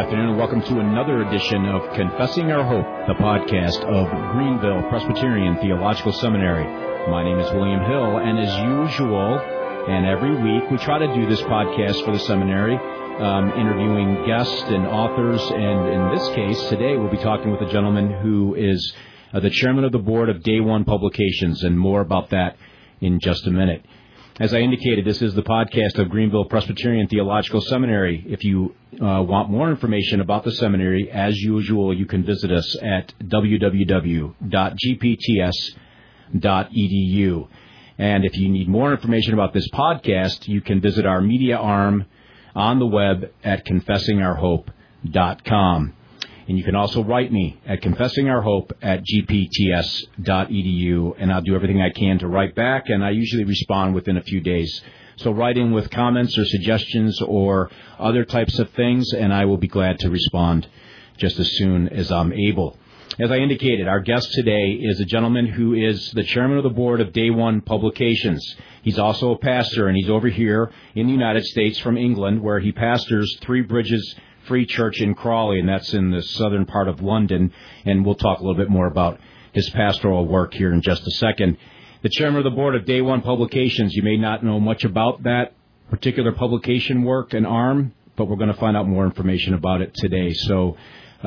afternoon, and welcome to another edition of Confessing Our Hope, the podcast of Greenville Presbyterian Theological Seminary. My name is William Hill, and as usual, and every week, we try to do this podcast for the seminary, interviewing guests and authors, and in this case, today we'll be talking with a gentleman who is the chairman of the board of Day One Publications, and more about that in just a minute. As I indicated, this is the podcast of Greenville Presbyterian Theological Seminary. If you want more information about the seminary, as usual, you can visit us at www.gpts.edu. And if you need more information about this podcast, you can visit our media arm on the web at confessingourhope.com. And you can also write me at confessingourhope@gpts.edu, and I'll do everything I can to write back, and I usually respond within a few days. So write in with comments or suggestions or other types of things, and I will be glad to respond just as soon as I'm able. As I indicated, our guest today is a gentleman who is the chairman of the board of Day One Publications. He's also a pastor, and he's over here in the United States from England, where he pastors Three Bridges Free Church in Crawley, and that's in the southern part of London, and we'll talk a little bit more about his pastoral work here in just a second. The chairman of the board of Day One Publications, you may not know much about that particular publication work and arm, but we're going to find out more information about it today. So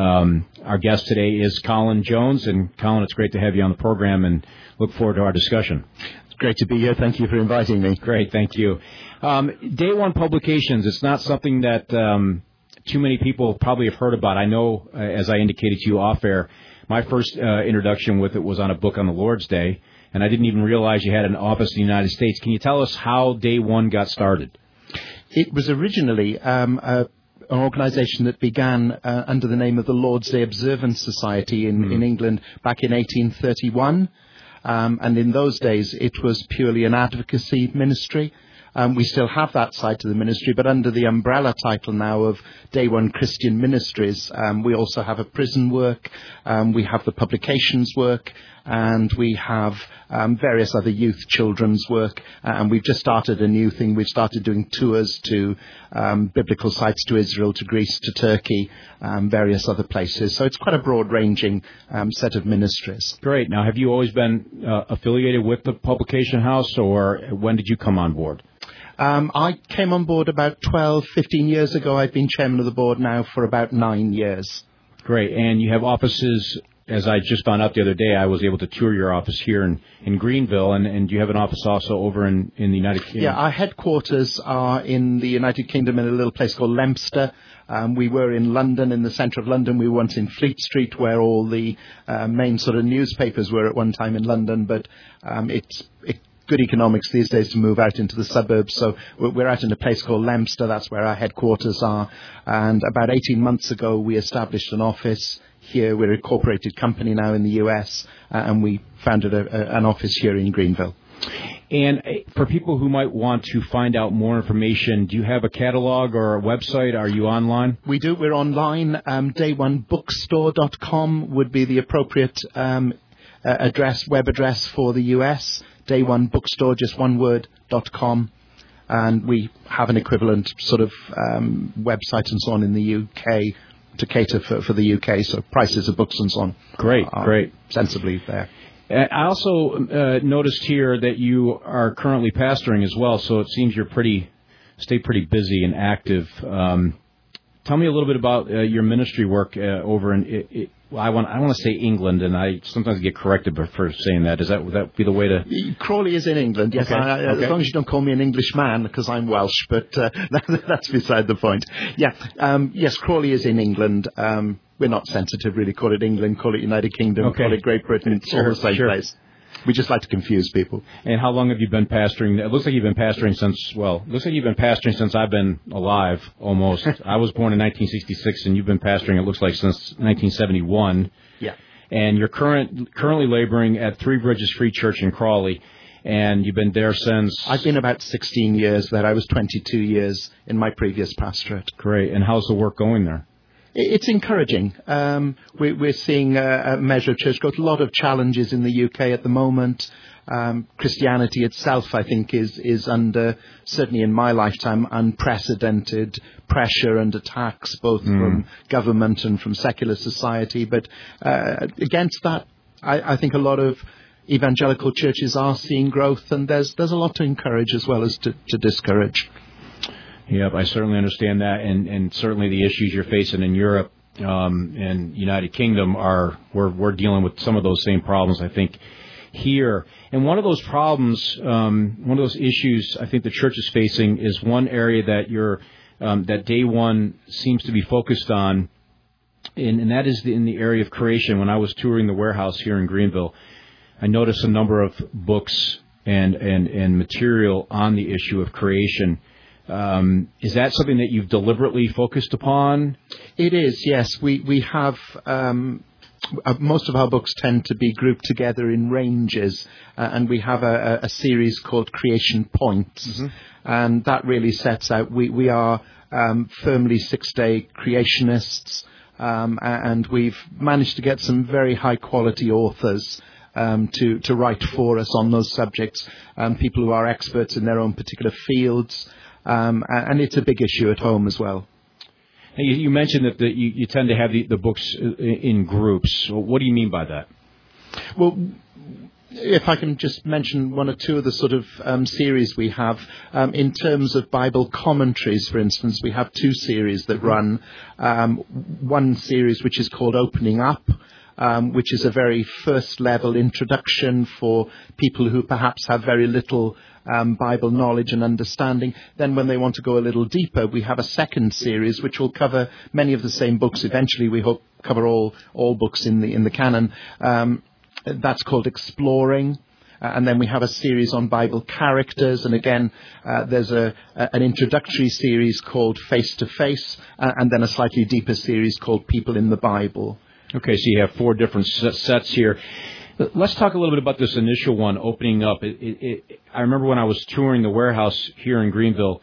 our guest today is Colin Jones, and Colin, it's great to have you on the program, and look forward to our discussion. It's great to be here. Thank you for inviting me. Great, thank you. Day One Publications, it's not something that too many people probably have heard about. I know, as I indicated to you off air, my first introduction with it was on a book on the Lord's Day, and I didn't even realize you had an office in the United States. Can you tell us how Day One got started? It was originally an organization that began under the name of the Lord's Day Observance Society in England back in 1831. And in those days, it was purely an advocacy ministry. We still have that side to the ministry, but under the umbrella title now of Day One Christian Ministries, we also have a prison work, we have the publications work, and we have various other youth children's work, and we've just started a new thing. We've started doing tours to biblical sites, to Israel, to Greece, to Turkey, various other places. So it's quite a broad-ranging set of ministries. Great. Now, have you always been affiliated with the publication house, or when did you come on board? I came on board about 12, 15 years ago. I've been chairman of the board now for about 9 years. Great. And you have offices, as I just found out the other day, I was able to tour your office here in Greenville, and you have an office also over in the United Kingdom? Yeah, our headquarters are in the United Kingdom in a little place called Leominster. We were in London, in the centre of London. We were once in Fleet Street, where all the main sort of newspapers were at one time in London, but it's good economics these days to move out into the suburbs. So we're out in a place called Leominster. That's where our headquarters are. And about 18 months ago, we established an office here. We're a corporated company now in the US, and we founded an office here in Greenville. And for people who might want to find out more information, do you have a catalog or a website? Are you online? We do. We're online. Day1bookstore.com would be the appropriate web address for the US. Day1bookstore, just one word, .com. And we have an equivalent sort of website and so on in the UK to cater for the UK, so prices of books and so on. Great. Sensibly there. I also noticed here that you are currently pastoring as well, so it seems you're stay pretty busy and active. Tell me a little bit about your ministry work over in. I want to say England, and I sometimes get corrected for saying that. Would that be the way to? Crawley is in England, yes. Okay. As long as you don't call me an Englishman, because I'm Welsh, but that's beside the point. Yeah, yes, Crawley is in England. We're not sensitive, really. Call it England, call it United Kingdom, okay. Call it Great Britain. It's all the same place. We just like to confuse people. And how long have you been pastoring? It looks like you've been pastoring since I've been alive, almost. I was born in 1966, and you've been pastoring, it looks like, since 1971. Yeah. And you're currently laboring at Three Bridges Free Church in Crawley, and you've been there since... I've been about 16 years there. I was 22 years in my previous pastorate. Great. And how's the work going there? It's encouraging. We're seeing a measure of church growth. A lot of challenges in the UK at the moment. Christianity itself, I think, is under, certainly in my lifetime, unprecedented pressure and attacks, both from government and from secular society. But against that, I think a lot of evangelical churches are seeing growth, and there's a lot to encourage as well as to discourage. Yep, I certainly understand that, and certainly the issues you're facing in Europe and United Kingdom we're dealing with some of those same problems, I think, here. And one of those problems, one of those issues I think the church is facing is one area that that Day One seems to be focused on, and that is in the area of creation. When I was touring the warehouse here in Greenville, I noticed a number of books and material on the issue of creation. Is that something that you've deliberately focused upon? It is, yes. We have most of our books tend to be grouped together in ranges, and we have a series called Creation Points, and that really sets out. We are firmly six-day creationists, and we've managed to get some very high-quality authors to write for us on those subjects, people who are experts in their own particular fields. And it's a big issue at home as well. You mentioned that you tend to have the books in groups. What do you mean by that? Well, if I can just mention one or two of the sort of series we have. In terms of Bible commentaries, for instance, we have two series that run. One series which is called Opening Up, which is a very first-level introduction for people who perhaps have very little Bible knowledge and understanding. Then when they want to go a little deeper, we have a second series which will cover many of the same books. Eventually, we hope cover all books in the canon. That's called Exploring. And then we have a series on Bible characters. And again, there's an introductory series called Face to Face, and then a slightly deeper series called People in the Bible. Okay, so you have four different sets here. Let's talk a little bit about this initial one, Opening Up. I remember when I was touring the warehouse here in Greenville,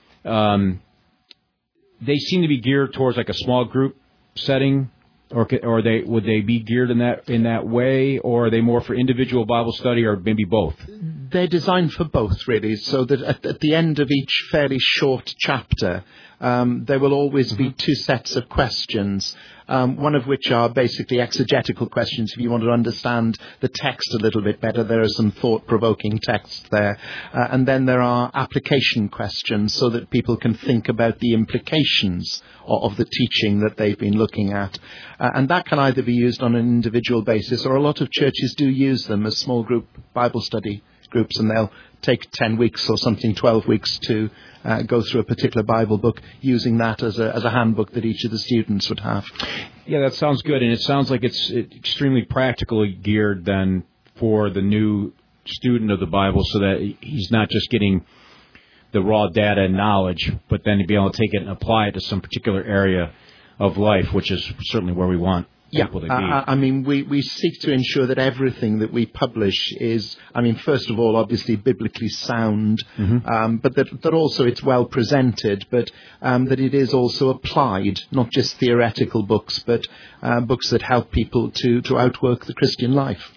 they seem to be geared towards like a small group setting, or would they be geared in that way, or are they more for individual Bible study, or maybe both? They're designed for both, really, so that at the end of each fairly short chapter, there will always be two sets of questions, one of which are basically exegetical questions. If you want to understand the text a little bit better, there are some thought-provoking texts there. And then there are application questions so that people can think about the implications of the teaching that they've been looking at. And that can either be used on an individual basis, or a lot of churches do use them as small group Bible study groups, and they'll take 10 weeks or something, 12 weeks to go through a particular Bible book, using that as a handbook that each of the students would have. Yeah, that sounds good, and it sounds like it's extremely practically geared then for the new student of the Bible, so that he's not just getting the raw data and knowledge, but then to be able to take it and apply it to some particular area of life, which is certainly where we want people to be. I mean, we seek to ensure that everything that we publish is, first of all, obviously biblically sound, but that also it's well presented, but that it is also applied, not just theoretical books, but books that help people to outwork the Christian life.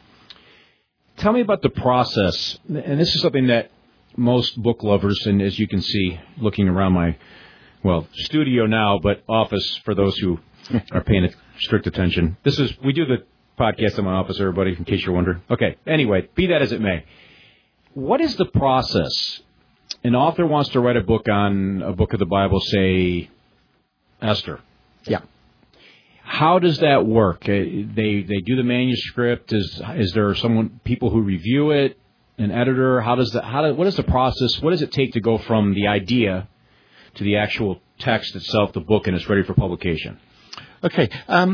Tell me about the process, and this is something that most book lovers, and as you can see, looking around my, studio now, but office for those who are paying strict attention. We do the podcast in my office, everybody, in case you're wondering. Okay, anyway, be that as it may. What is the process? An author wants to write a book on a book of the Bible, say, Esther. Yeah. How does that work? They do the manuscript. Is there people who review it? An editor? What is the process? What does it take to go from the idea to the actual text itself, the book, and it's ready for publication? Okay.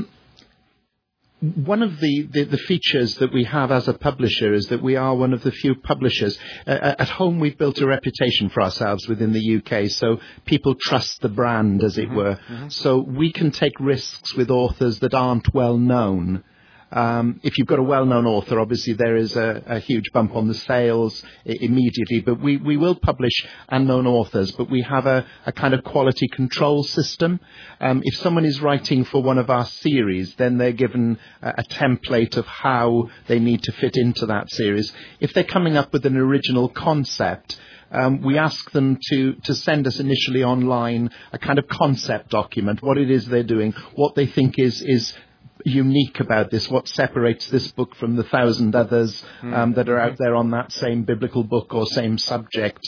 One of the features that we have as a publisher is that we are one of the few publishers. At home, we've built a reputation for ourselves within the UK, so people trust the brand, as it were. So we can take risks with authors that aren't well known. If you've got a well-known author, obviously there is a huge bump on the sales immediately, but we will publish unknown authors, but we have a kind of quality control system. If someone is writing for one of our series, then they're given a template of how they need to fit into that series. If they're coming up with an original concept, we ask them to send us initially online a kind of concept document, what it is they're doing, what they think is unique about this, what separates this book from the 1,000 others that are out there on that same biblical book or same subject.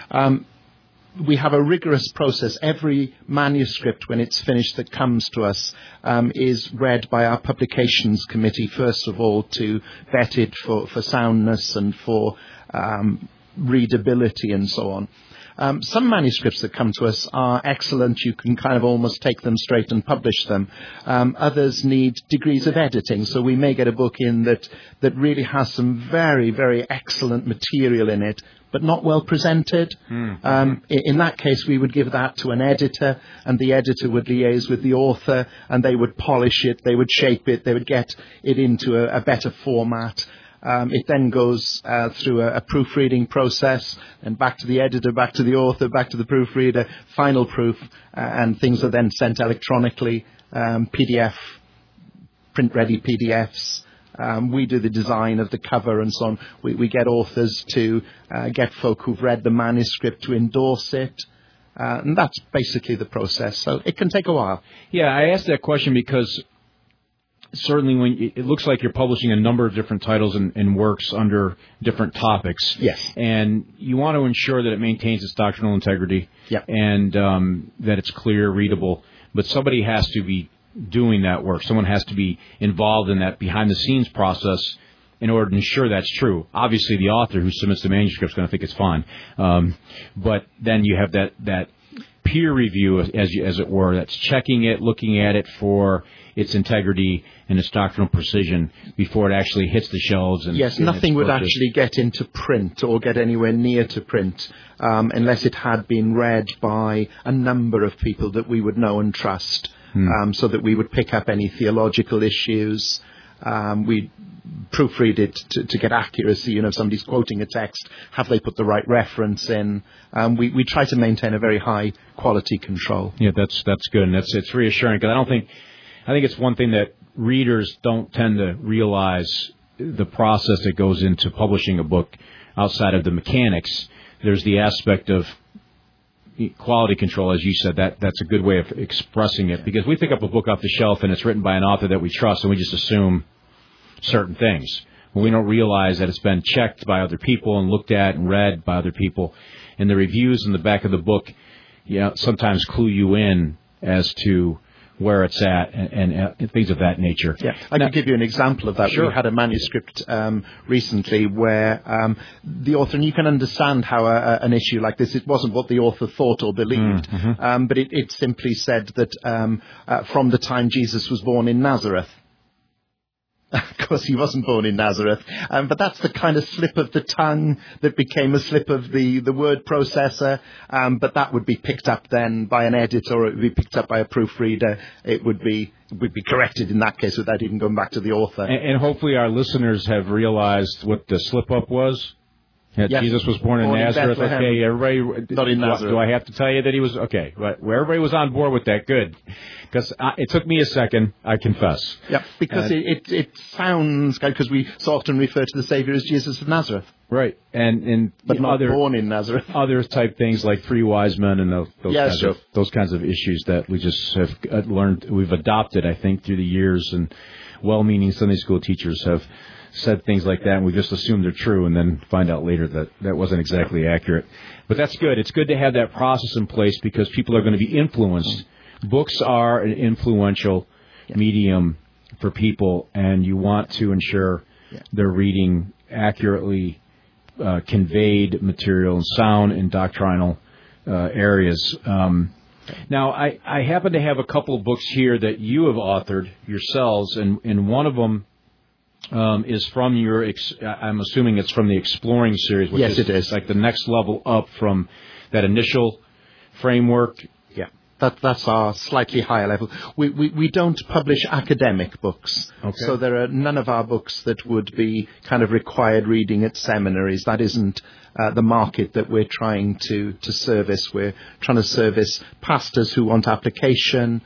We have a rigorous process. Every manuscript, when it's finished, that comes to us is read by our publications committee, first of all, to vet it for soundness and for readability and so on. Some manuscripts that come to us are excellent. You can kind of almost take them straight and publish them. Others need degrees of editing. So we may get a book in that really has some very, very excellent material in it, but not well presented. In that case, we would give that to an editor, and the editor would liaise with the author, and they would polish it, they would shape it, they would get it into a better format. It then goes through a proofreading process, and back to the editor, back to the author, back to the proofreader, final proof, and things are then sent electronically, PDF, print-ready PDFs. We do the design of the cover and so on. We get authors to get folk who've read the manuscript to endorse it. And that's basically the process. So it can take a while. Yeah, I asked that question because certainly when it looks like you're publishing a number of different titles and works under different topics. Yes. And you want to ensure that it maintains its doctrinal integrity. Yep. And that it's clear, readable. But somebody has to be doing that work. Someone has to be involved in that behind-the-scenes process in order to ensure that's true. Obviously, the author who submits the manuscript is going to think it's fine. But then you have that peer review, as it were, that's checking it, looking at it for its integrity and its doctrinal precision before it actually hits the shelves. And yes, nothing would actually get into print or get anywhere near to print unless it had been read by a number of people that we would know and trust, so that we would pick up any theological issues. We proofread it to get accuracy. If somebody's quoting a text, have they put the right reference in? We try to maintain a very high quality control. Yeah, that's good, and it's reassuring, because I think it's one thing that readers don't tend to realize, the process that goes into publishing a book outside of the mechanics. There's the aspect of quality control, as you said. That's a good way of expressing it, because we pick up a book off the shelf and it's written by an author that we trust, and we just assume certain things. When we don't realize that it's been checked by other people and looked at and read by other people, and the reviews in the back of the book, sometimes clue you in as to where it's at and things of that nature. Yeah, I could give you an example of that. Sure. We had a manuscript recently where the author, and you can understand how an issue like this, it wasn't what the author thought or believed, but it simply said that from the time Jesus was born in Nazareth. Of course, he wasn't born in Nazareth, but that's the kind of slip of the tongue that became a slip of the word processor, but that would be picked up then by an editor, or it would be picked up by a proofreader. It would be corrected in that case without even going back to the author. And hopefully our listeners have realized what the slip-up was. Yes. Jesus was born in Nazareth. Okay, everybody. Not in Nazareth. Do I have to tell you that he was? Okay, right. Where everybody was on board with that. Good, because it took me a second. I confess. Yeah, because it sounds good, because we so often refer to the Savior as Jesus of Nazareth. Right, and but not born in Nazareth. Other type things like 3 wise men and those kinds of issues that we just have learned. We've adopted, I think, through the years, and well-meaning Sunday school teachers have said things like that, and we just assume they're true, and then find out later that wasn't exactly accurate. But that's good. It's good to have that process in place, because people are going to be influenced. Books are an influential medium for people, and you want to ensure they're reading accurately conveyed material and sound and doctrinal areas. Now, I happen to have a couple of books here that you have authored yourselves, and one of them is from your, I'm assuming it's from the Exploring series, which it is like the next level up from that initial framework. Yeah. That's our slightly higher level. We don't publish academic books. Okay. So there are none of our books that would be kind of required reading at seminaries. That isn't the market that we're trying to service. We're trying to service pastors who want application,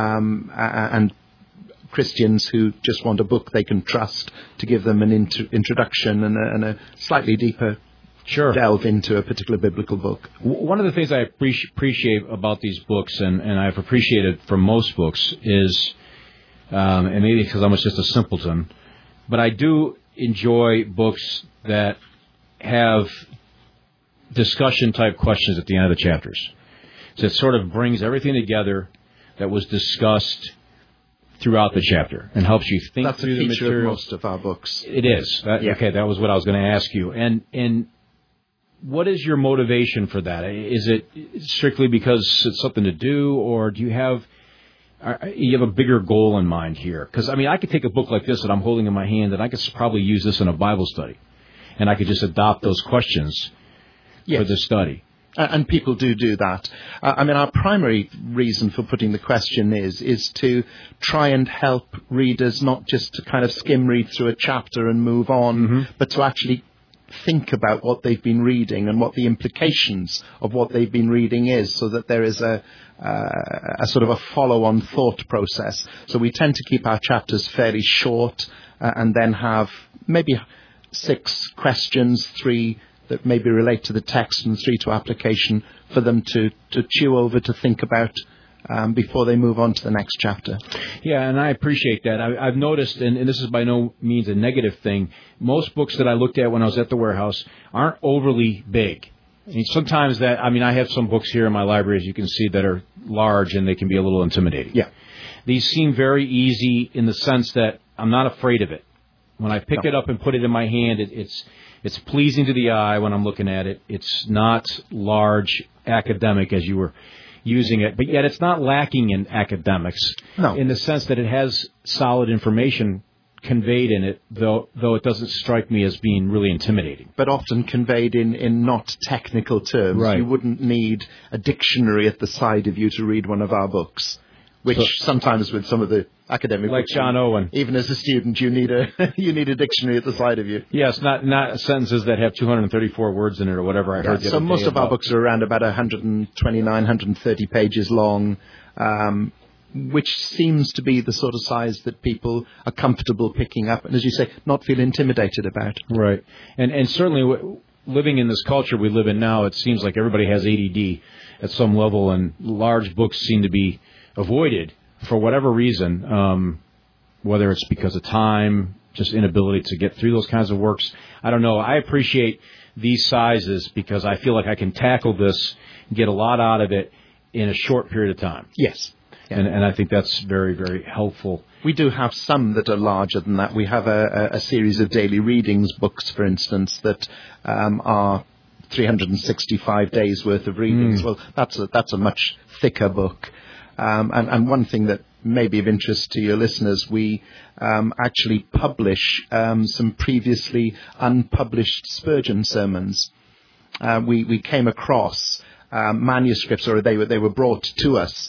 and Christians who just want a book they can trust to give them an introduction and a slightly deeper delve into a particular biblical book. One of the things I appreciate about these books, and I've appreciated from most books, is, and maybe because I'm just a simpleton, but I do enjoy books that have discussion-type questions at the end of the chapters. So it sort of brings everything together that was discussed throughout the chapter and helps you think through the material. That's a feature of most of our books. It is. Okay, that was what I was going to ask you. And what is your motivation for that? Is it strictly because it's something to do, or do you have a bigger goal in mind here? Because, I mean, I could take a book like this that I'm holding in my hand, and I could probably use this in a Bible study, and I could just adopt those questions for the study. And people do that. I mean, our primary reason for putting the question is to try and help readers not just to kind of skim read through a chapter and move on, but to actually think about what they've been reading and what the implications of what they've been reading is, so that there is a sort of a follow-on thought process. So we tend to keep our chapters fairly short, and then have maybe 6 questions, 3 that maybe relate to the text and 3 to application, for them to chew over, to think about before they move on to the next chapter. Yeah, and I appreciate that. I've noticed, and this is by no means a negative thing, most books that I looked at when I was at the warehouse aren't overly big. I mean, sometimes I have some books here in my library, as you can see, that are large and they can be a little intimidating. Yeah. These seem very easy in the sense that I'm not afraid of it. When I pick it up and put it in my hand, it's pleasing to the eye when I'm looking at it. It's not large academic as you were using it, but yet it's not lacking in academics. No. In the sense that it has solid information conveyed in it, though it doesn't strike me as being really intimidating. But often conveyed in not technical terms. Right. You wouldn't need a dictionary at the side of you to read one of our books, which sometimes with some of the academic like books, John Owen, even as a student, you need a dictionary at the side of you. Yes, not sentences that have 234 words in it or whatever I heard. So most of our books are around about 129, 130 pages long, which seems to be the sort of size that people are comfortable picking up, and as you say, not feel intimidated about. Right, and certainly living in this culture we live in now, it seems like everybody has ADD at some level, and large books seem to be avoided for whatever reason, whether it's because of time, just inability to get through those kinds of works. I don't know. I appreciate these sizes because I feel like I can tackle this and get a lot out of it in a short period of time. Yes. Yeah. And I think that's very, very helpful. We do have some that are larger than that. We have a series of daily readings books, for instance, that are 365 days worth of readings. Well, that's a much thicker book. And one thing that may be of interest to your listeners, we actually publish some previously unpublished Spurgeon sermons. We came across manuscripts, or they were brought to us,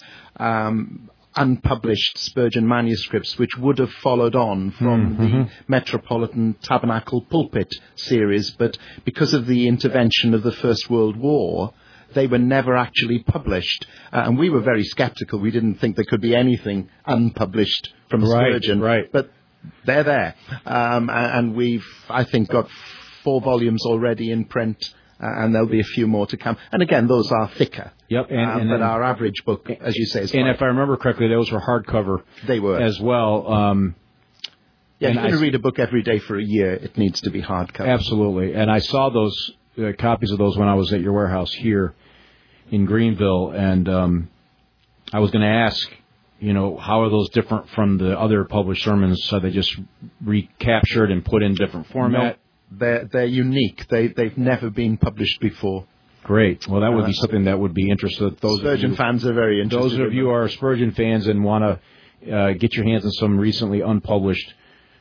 unpublished Spurgeon manuscripts, which would have followed on from the Metropolitan Tabernacle Pulpit series, but because of the intervention of the First World War, they were never actually published. And we were very skeptical. We didn't think there could be anything unpublished from Spurgeon. Right. But they're there. And we've, I think, got 4 volumes already in print, and there'll be a few more to come. And again, those are thicker. Yep. But our average book, as you say, is and if I remember correctly, those were hardcover. They were. As well. Yeah, if you're going to read a book every day for a year, it needs to be hardcover. Absolutely. And I saw those copies of those when I was at your warehouse here in Greenville, and I was going to ask, how are those different from the other published sermons? So they just recaptured and put in different format? No, they're unique. They've never been published before. Great. Well, that would be something that would be interesting. Spurgeon fans are very interested. Those of you who are Spurgeon fans and want to get your hands on some recently unpublished,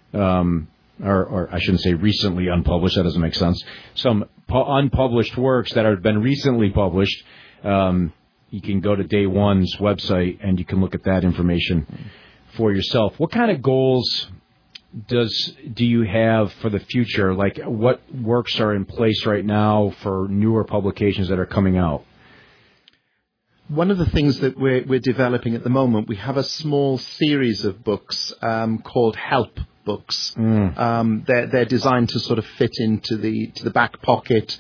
or I shouldn't say recently unpublished, that doesn't make sense, some unpublished works that have been recently published, you can go to Day One's website and you can look at that information for yourself. What kind of goals do you have for the future? Like, what works are in place right now for newer publications that are coming out? One of the things that we're developing at the moment, we have a small series of books called Help books. They're designed to sort of fit into the back pocket.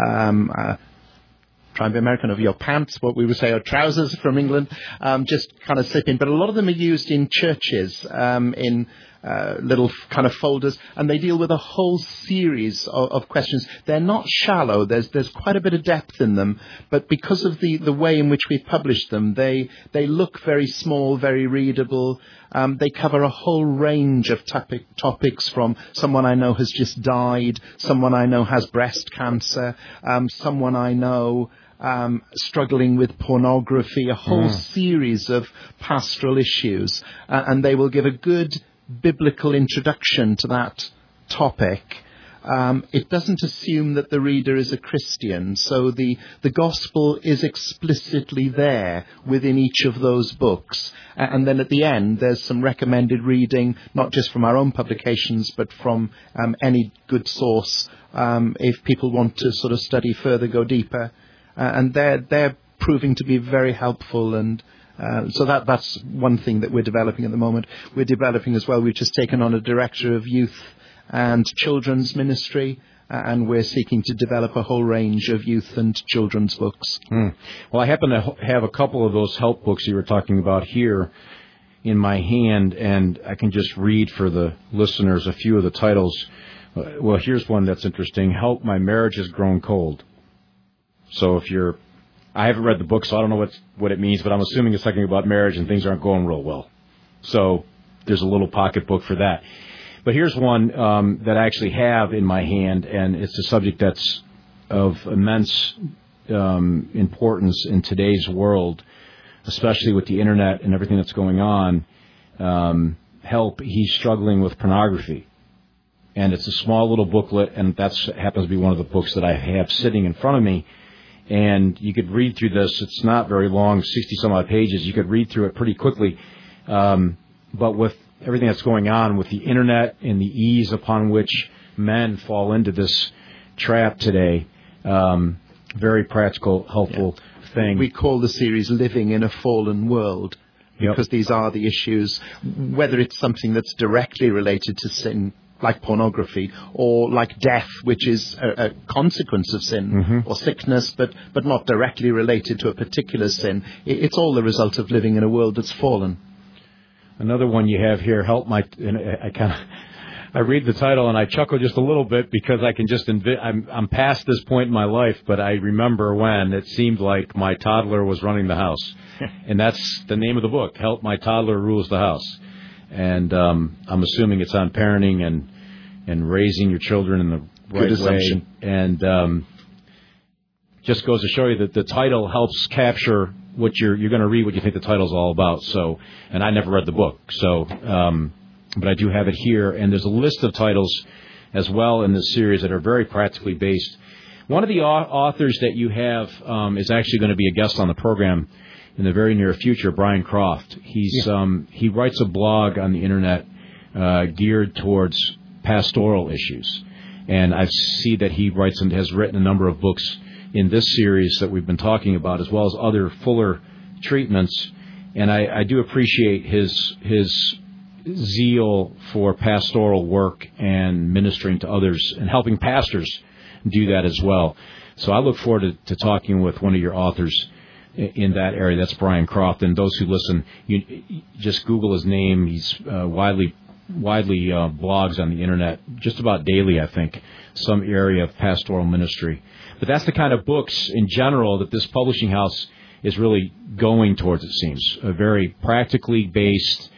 Try and be American, of your pants, what we would say, or trousers from England, just kind of slip in. But a lot of them are used in churches, in little kind of folders, and they deal with a whole series of questions. They're not shallow. There's quite a bit of depth in them, but because of the way in which we publish them, they look very small, very readable. They cover a whole range of topics, from someone I know has just died, someone I know has breast cancer, someone I know struggling with pornography, a whole series of pastoral issues, and they will give a good biblical introduction to that topic. It doesn't assume that the reader is a Christian, so the gospel is explicitly there within each of those books. And then at the end, there's some recommended reading, not just from our own publications, but from any good source, if people want to sort of study further, go deeper. And they're proving to be very helpful, and so that's one thing that we're developing at the moment. We're developing as well, we've just taken on a director of youth and children's ministry, and we're seeking to develop a whole range of youth and children's books. Well, I happen to have a couple of those help books you were talking about here in my hand, and I can just read for the listeners a few of the titles. Well, here's one that's interesting. Help, My Marriage Has Grown Cold. So I haven't read the book, so I don't know what it means, but I'm assuming it's talking about marriage and things aren't going real well. So there's a little pocketbook for that. But here's one that I actually have in my hand, and it's a subject that's of immense importance in today's world, especially with the Internet and everything that's going on. Help, He's Struggling with Pornography. And it's a small little booklet, and that happens to be one of the books that I have sitting in front of me. And you could read through this. It's not very long, 60-some-odd pages. You could read through it pretty quickly. But with everything that's going on with the Internet and the ease upon which men fall into this trap today, very practical, helpful thing. We call the series Living in a Fallen World, because these are the issues, whether it's something that's directly related to sin, like pornography, or like death, which is a consequence of sin, or sickness, but not directly related to a particular sin. It's all the result of living in a world that's fallen. Another one you have here, Help My... I read the title and I chuckle just a little bit, because I can just I'm past this point in my life, but I remember when it seemed like my toddler was running the house. And that's the name of the book, Help, My Toddler Rules the House. And I'm assuming it's on parenting and raising your children in the right way. And just goes to show you that the title helps capture what you're going to read, what you think the title's all about. So, and I never read the book, so but I do have it here. And there's a list of titles as well in this series that are very practically based. One of the authors that you have is actually going to be a guest on the program in the very near future, Brian Croft. He writes a blog on the Internet geared towards pastoral issues. And I see that he writes and has written a number of books in this series that we've been talking about, as well as other fuller treatments. And I do appreciate his zeal for pastoral work and ministering to others and helping pastors do that as well. So I look forward to talking with one of your authors in that area. That's Brian Croft. And those who listen, you just Google his name. He's widely blogs on the Internet just about daily, I think, some area of pastoral ministry. But that's the kind of books in general that this publishing house is really going towards, it seems. A very practically based,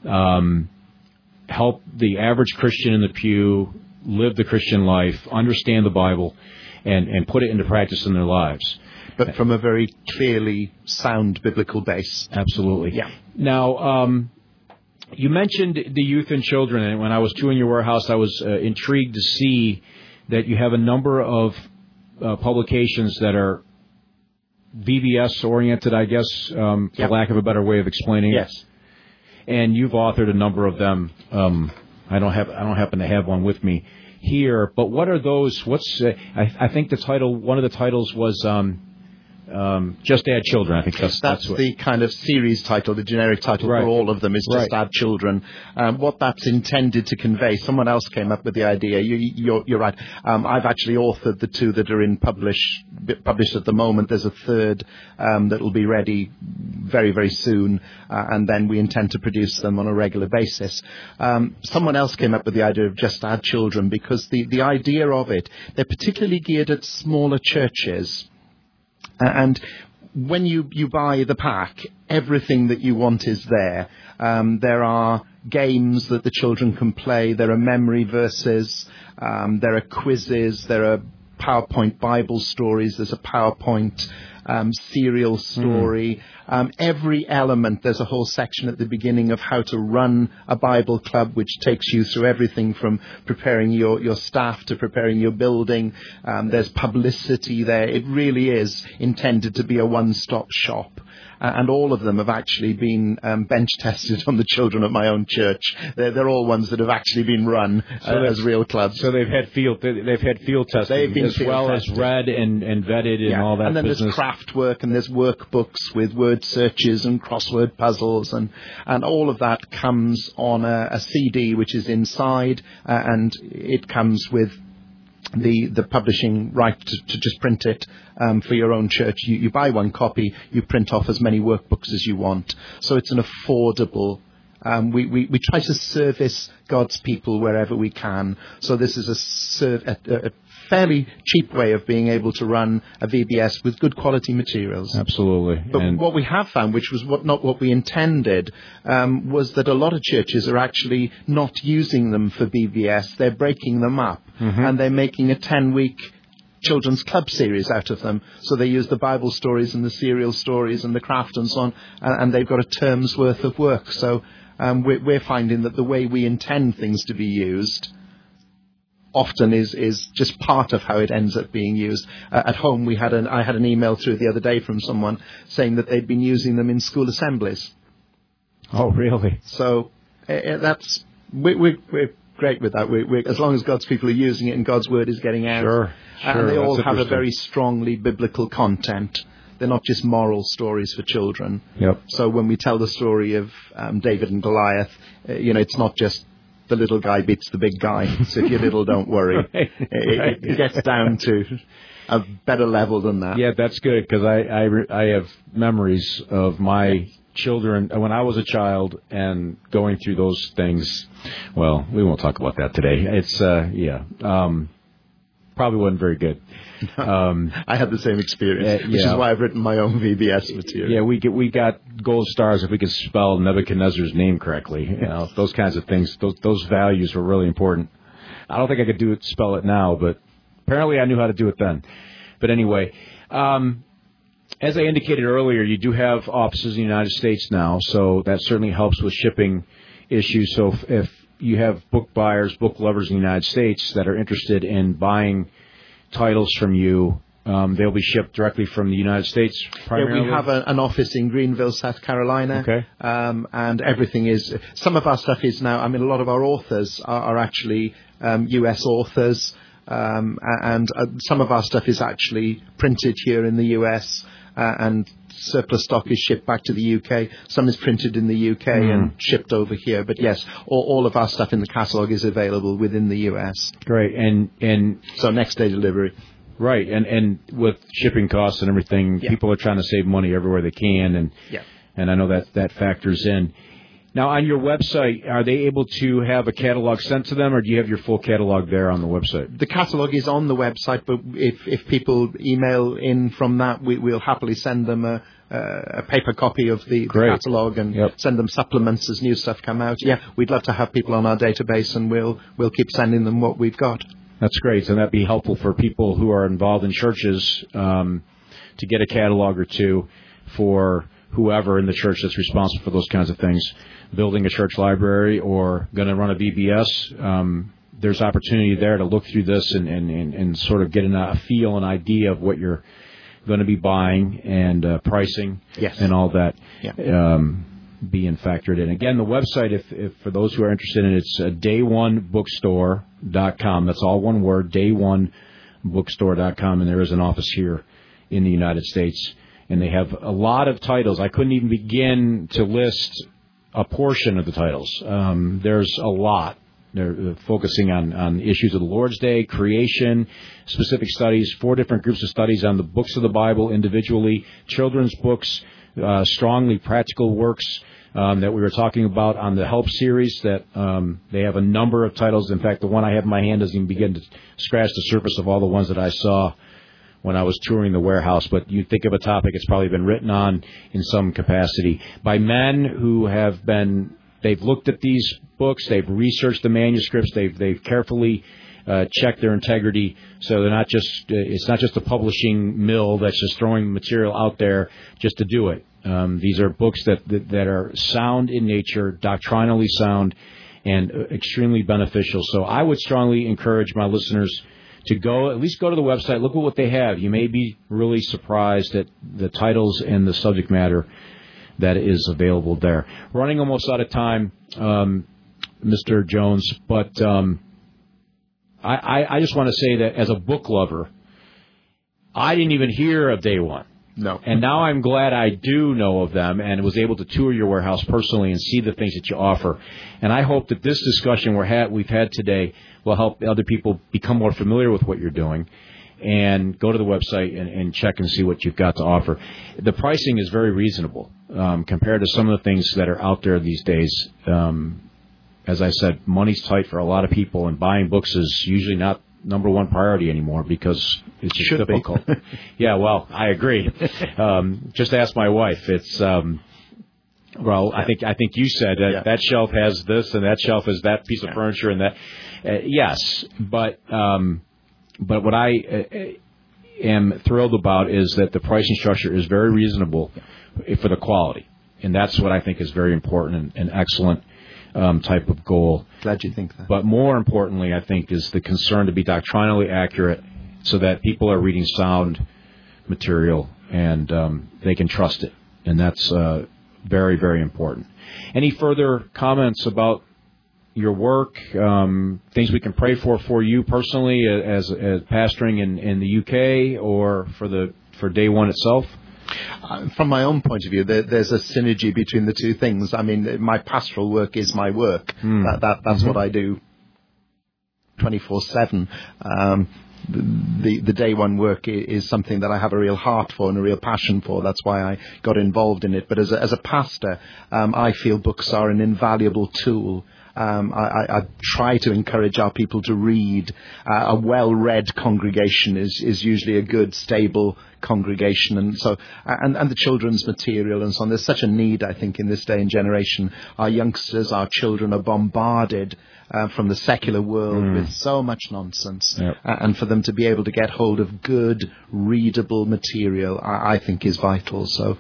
help the average Christian in the pew live the Christian life, understand the Bible, and put it into practice in their lives. But from a very clearly sound biblical base. Absolutely. Yeah. Now, you mentioned the youth and children, and when I was touring your warehouse, I was intrigued to see that you have a number of publications that are VBS oriented, I guess, for lack of a better way of explaining it. Yes. And you've authored a number of them. I don't happen to have one with me here, but what are those? I think the title, one of the titles was Just Add Children. I think that's what. The kind of series title, the generic title for all of them is Just Add Children. What that's intended to convey, someone else came up with the idea. You're right. I've actually authored the two that are published at the moment. There's a third that will be ready very, very soon, and then we intend to produce them on a regular basis. Someone else came up with the idea of Just Add Children because the idea of it, they're particularly geared at smaller churches. And when you buy the pack, everything that you want is there. There are games that the children can play. There are memory verses. There are quizzes. There are PowerPoint Bible stories. There's a PowerPoint serial story. Every element, there's a whole section at the beginning of how to run a Bible club, which takes you through everything from preparing your staff to preparing your building. There's publicity there. It really is intended to be a one-stop shop. And all of them have actually been bench tested on the children at my own church. They're all ones that have actually been run as real clubs. So they've had field testing they've been as well tested. as read and vetted and all that. And then business. there's craft work and there's workbooks with word searches and crossword puzzles and all of that comes on a CD which is inside and it comes with the publishing right to just print it for your own church. You buy one copy, you print off as many workbooks as you want. So it's an affordable. We try to service God's people wherever we can. So this is a fairly cheap way of being able to run a VBS with good quality materials. Absolutely. But what we have found, which was not what we intended, was that a lot of churches are actually not using them for VBS. They're breaking them up and they're making a 10-week children's club series out of them. So they use the Bible stories and the serial stories and the craft and so on, and they've got a term's worth of work. So we're finding that the way we intend things to be used often is just part of how it ends up being used. At home, I had an email through the other day from someone saying that they'd been using them in school assemblies. Oh, really? So we're great with that. As long as God's people are using it and God's word is getting out. Sure. And they all have a very strongly biblical content. They're not just moral stories for children. Yep. So when we tell the story of David and Goliath, it's not just the little guy beats the big guy. So if you're little, don't worry. It gets down to a better level than that. Yeah, that's good because I have memories of my children when I was a child and going through those things. Well, we won't talk about that today. It's probably wasn't very good. I had the same experience, which is why I've written my own VBS material. Yeah, we got gold stars if we could spell Nebuchadnezzar's name correctly. Those kinds of things. Those values were really important. I don't think I could spell it now, but apparently I knew how to do it then. But anyway, as I indicated earlier, you do have offices in the United States now, so that certainly helps with shipping issues. So if you have book buyers, book lovers in the United States that are interested in buying titles from you, they'll be shipped directly from the United States primarily? Yeah, we have an office in Greenville, South Carolina. Okay. And everything is... Some of our stuff is now... a lot of our authors are actually U.S. authors. And some of our stuff is actually printed here in the U.S., and surplus stock is shipped back to the UK. Some is printed in the UK and shipped over here. But yes, all of our stuff in the catalogue is available within the US. Great. And so next day delivery. Right. And with shipping costs and everything, people are trying to save money everywhere they can. And I know that factors in. Now, on your website, are they able to have a catalog sent to them, or do you have your full catalog there on the website? The catalog is on the website, but if people email in from that, we'll happily send them a paper copy of the catalog and send them supplements as new stuff come out. Yeah, we'd love to have people on our database, and we'll keep sending them what we've got. That's great, and that'd be helpful for people who are involved in churches to get a catalog or two for whoever in the church that's responsible for those kinds of things, building a church library or going to run a VBS. There's opportunity there to look through this and sort of get a feel, an idea of what you're going to be buying and pricing and all that being factored in. Again, the website, if for those who are interested in it, it's dayoneBookstore.com. That's all one word, dayoneBookstore.com, and there is an office here in the United States. And they have a lot of titles. I couldn't even begin to list a portion of the titles. There's a lot. They're focusing on issues of the Lord's Day, creation, specific studies, 4 different groups of studies on the books of the Bible individually, children's books, strongly practical works that we were talking about on the Help series. That they have a number of titles. In fact, the one I have in my hand doesn't even begin to scratch the surface of all the ones that I saw when I was touring the warehouse. But you think of a topic, it's probably been written on in some capacity by men who have been. They've looked at these books, they've researched the manuscripts, they've carefully checked their integrity. So they're not just it's not just a publishing mill that's just throwing material out there just to do it. These are books that are sound in nature, doctrinally sound, and extremely beneficial. So I would strongly encourage my listeners to at least go to the website, look at what they have. You may be really surprised at the titles and the subject matter that is available there. We're running almost out of time, Mr. Jones, but I just want to say that as a book lover, I didn't even hear of Day One. No. And now I'm glad I do know of them and was able to tour your warehouse personally and see the things that you offer. And I hope that this discussion we've had today will help other people become more familiar with what you're doing and go to the website and check and see what you've got to offer. The pricing is very reasonable compared to some of the things that are out there these days. As I said, money's tight for a lot of people, and buying books is usually not number one priority anymore because it's just difficult. Yeah, well, I agree. Just ask my wife. It's I think you said that shelf has this and that shelf has that piece of furniture and that. Yes, but what I am thrilled about is that the pricing structure is very reasonable for the quality, and that's what I think is very important and excellent. Type of goal. Glad you think that. But more importantly, I think, is the concern to be doctrinally accurate so that people are reading sound material and they can trust it. And that's very, very important. Any further comments about your work, things we can pray for you personally as pastoring in the UK or for Day One itself? From my own point of view, there's a synergy between the two things. I mean, my pastoral work is my work. That's what I do 24/7. The Day One work is something that I have a real heart for and a real passion for. That's why I got involved in it. But as a pastor, I feel books are an invaluable tool. I try to encourage our people to read. A well-read congregation is usually a good, stable congregation, and so and the children's material and so on. There's such a need, I think, in this day and generation. Our youngsters, our children are bombarded from the secular world with so much nonsense, and for them to be able to get hold of good, readable material, I think is vital. So,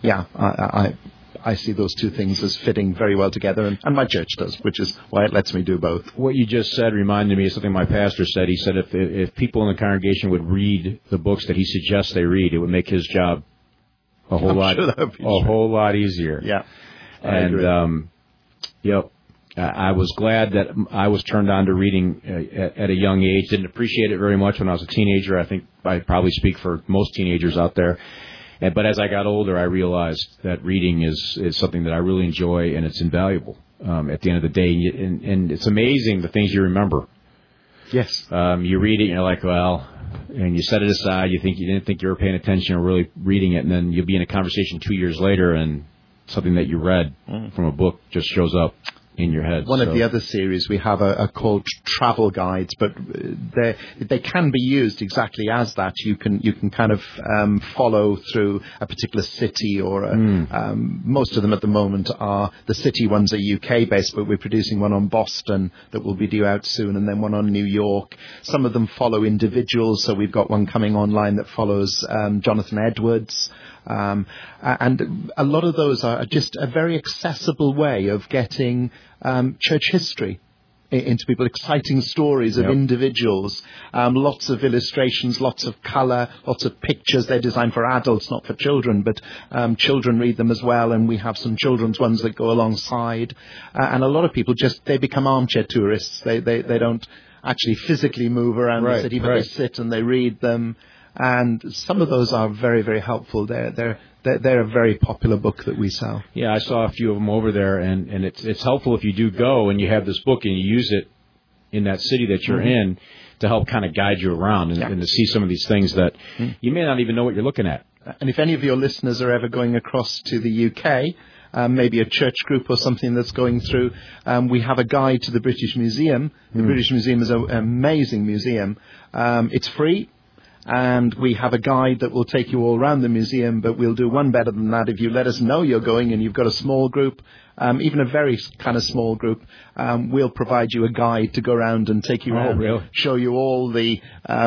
I see those two things as fitting very well together, and my church does, which is why it lets me do both. What you just said reminded me of something my pastor said. He said if people in the congregation would read the books that he suggests they read, it would make his job a whole lot easier. Yeah, I agree. I was glad that I was turned on to reading at a young age. Didn't appreciate it very much when I was a teenager. I think I probably speak for most teenagers out there. But as I got older, I realized that reading is something that I really enjoy, and it's invaluable at the end of the day. And it's amazing the things you remember. Yes. You read it, and you're like, well, and you set it aside. You didn't think you were paying attention or really reading it, and then you'll be in a conversation 2 years later, and something that you read from a book just shows up in your head. One of the other series we have are called travel guides, but they can be used exactly as that. You can kind of follow through a particular city or most of them at the moment are the city ones are UK based, but we're producing one on Boston that will be due out soon, and then one on New York. Some of them follow individuals, so we've got one coming online that follows Jonathan Edwards. And a lot of those are just a very accessible way of getting church history into people, exciting stories of individuals, lots of illustrations, lots of color, lots of pictures. They're designed for adults, not for children, but children read them as well, and we have some children's ones that go alongside. And a lot of people they become armchair tourists. They don't actually physically move around the city, but they sit and they read them. And some of those are very, very helpful. They're a very popular book that we sell. Yeah, I saw a few of them over there, and it's helpful if you do go and you have this book and you use it in that city that you're in to help kind of guide you around and to see some of these things that you may not even know what you're looking at. And if any of your listeners are ever going across to the UK, maybe a church group or something that's going through, we have a guide to the British Museum. The British Museum is an amazing museum. It's free. And we have a guide that will take you all around the museum, but we'll do one better than that. If you let us know you're going and you've got a small group, even a very kind of small group, we'll provide you a guide to go around and take you around, show you all the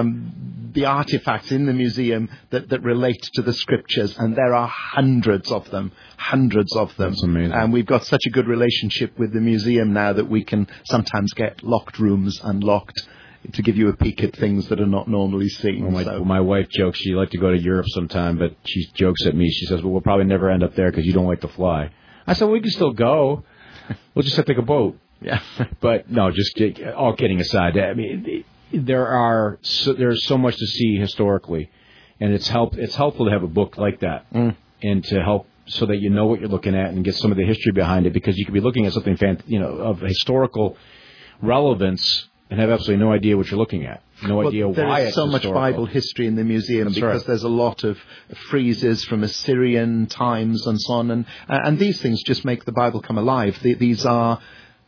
artifacts in the museum that relate to the scriptures. And there are hundreds of them. That's amazing. And we've got such a good relationship with the museum now that we can sometimes get locked rooms unlocked to give you a peek at things that are not normally seen. My wife jokes she'd like to go to Europe sometime, but she jokes at me. She says, well, we'll probably never end up there because you don't like to fly. I said, well, we can still go. We'll just have to take a boat. Yeah. But no, just all kidding aside. I mean, there's so much to see historically, and it's helpful to have a book like that and to help so that you know what you're looking at and get some of the history behind it, because you could be looking at something of historical relevance and have absolutely no idea what you're looking at. No idea why it's There is so much historical. Bible history in the museum because there's a lot of friezes from Assyrian times and so on. And these things just make the Bible come alive. These are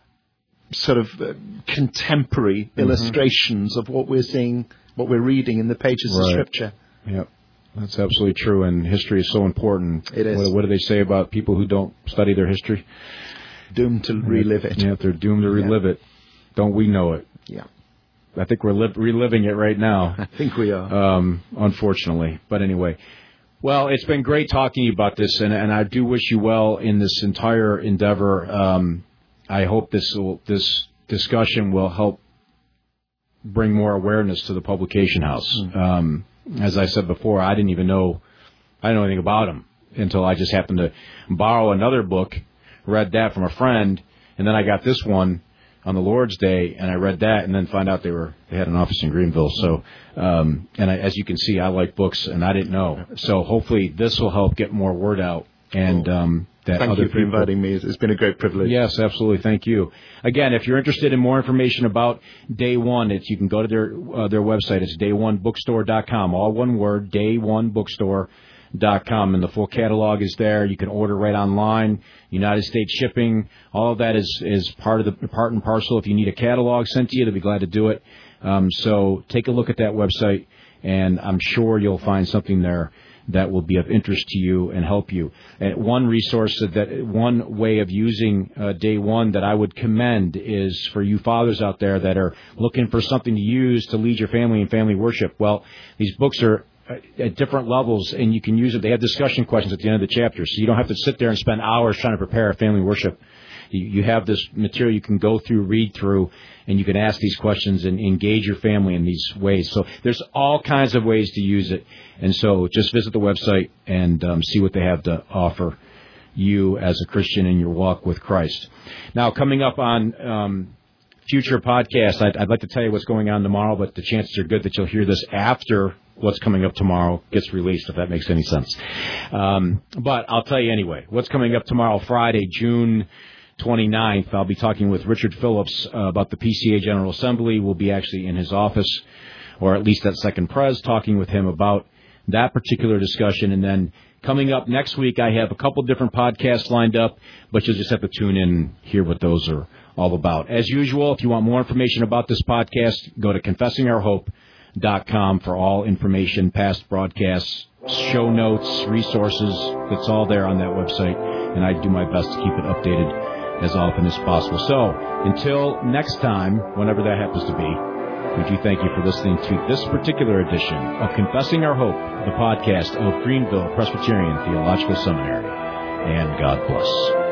sort of contemporary illustrations of what we're seeing, what we're reading in the pages of Scripture. Yep. That's absolutely true. And history is so important. It is. What do they say about people who don't study their history? Doomed to relive it. Yeah, they're doomed to relive it. Don't we know it? Yeah. I think we're reliving it right now. I think we are. Unfortunately. But anyway. Well, it's been great talking to you about this, and I do wish you well in this entire endeavor. I hope this discussion will help bring more awareness to the publication house. As I said before, I didn't know anything about them until I just happened to borrow another book, read that from a friend, and then I got this one on the Lord's Day, and I read that, and then found out they had an office in Greenville. So, as you can see, I like books, and I didn't know. So hopefully this will help get more word out. And thank you for inviting me. It's been a great privilege. Yes, absolutely. Thank you. Again, if you're interested in more information about Day One, you can go to their website. It's day1bookstore.com. All one word, day1bookstore.com, and the full catalog is there. You can order right online. United States shipping. All of that is part and parcel. If you need a catalog sent to you, they'll be glad to do it. So take a look at that website, and I'm sure you'll find something there that will be of interest to you and help you. One resource, one way of using Day One that I would commend is for you fathers out there that are looking for something to use to lead your family in family worship. Well, these books are at different levels, and you can use it. They have discussion questions at the end of the chapter, so you don't have to sit there and spend hours trying to prepare a family worship. You have this material you can go through, read through, and you can ask these questions and engage your family in these ways. So there's all kinds of ways to use it. And so just visit the website and see what they have to offer you as a Christian in your walk with Christ. Now, coming up on future podcasts, I'd like to tell you what's going on tomorrow, but the chances are good that you'll hear this after what's coming up tomorrow gets released, if that makes any sense. But I'll tell you anyway. What's coming up tomorrow, Friday, June 29th, I'll be talking with Richard Phillips about the PCA General Assembly. We'll be actually in his office, or at least at Second Pres, talking with him about that particular discussion. And then coming up next week, I have a couple different podcasts lined up, but you'll just have to tune in and hear what those are all about. As usual, if you want more information about this podcast, go to confessingourhope.com for all information, past broadcasts, show notes, resources. It's all there on that website, and I do my best to keep it updated as often as possible. So, until next time, whenever that happens to be, we do thank you for listening to this particular edition of Confessing Our Hope, the podcast of Greenville Presbyterian Theological Seminary. And God bless.